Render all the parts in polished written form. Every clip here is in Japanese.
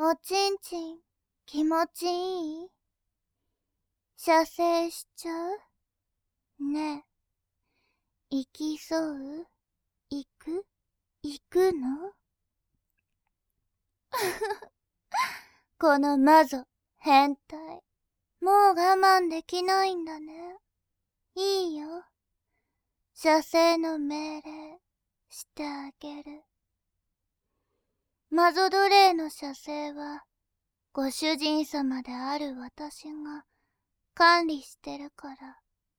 おちんちん、気持ちいい？射精しちゃう？ねえ、行きそう？行くの？この魔女、変態。もう我慢できないんだね。いいよ。射精の命令、してあげる。魔女奴隷の射精は、ご主人様である私が管理してるから。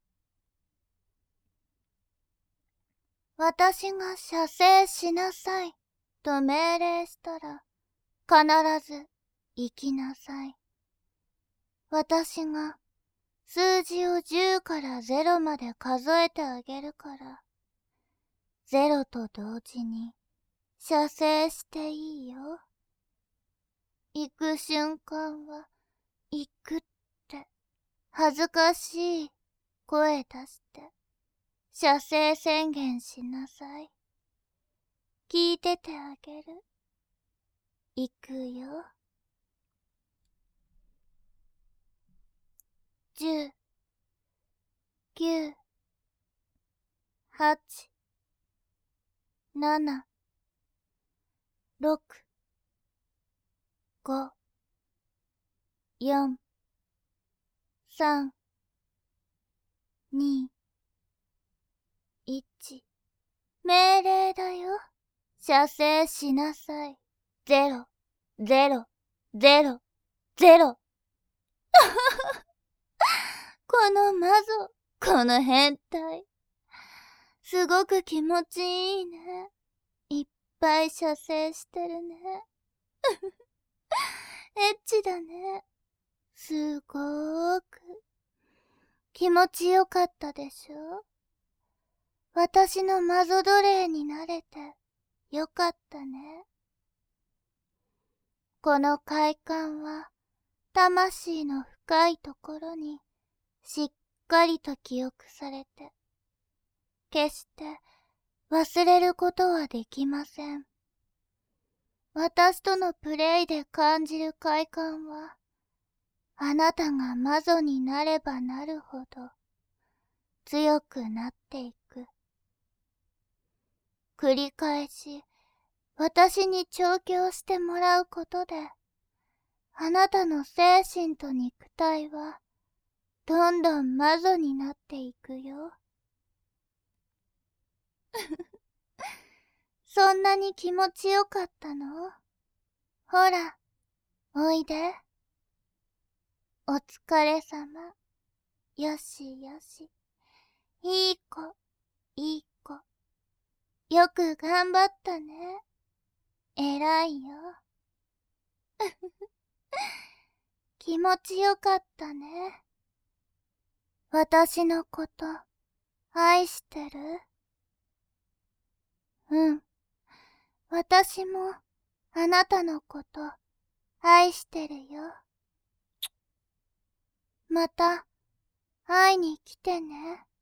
私が射精しなさいと命令したら、必ず行きなさい。私が数字を10から0まで数えてあげるから、0と同時に射精していいよ。行く瞬間は、行くって恥ずかしい声出して、射精宣言しなさい。聞いててあげる。行くよ。10、9、8、7、6、5、4、3、2、1。命令だよ。射精しなさい。0、0、0、0。この魔女、この変態。すごく気持ちいいね。いっぱい射精してるね。エッチだね。すごーく。気持ちよかったでしょ？私の魔女奴隷になれてよかったね。この快感は魂の深いところにしっかりと記憶されて、決して忘れることはできません。私とのプレイで感じる快感は、あなたが魔女になればなるほど強くなっていく。繰り返し私に調教してもらうことで、あなたの精神と肉体はどんどん魔女になっていくよ。そんなに気持ちよかったの？ほら、おいで。お疲れ様。よしよし。いい子、いい子。よく頑張ったね。偉いよ。気持ちよかったね。私のこと、愛してる？うん。私も、あなたのこと、愛してるよ。また、会いに来てね。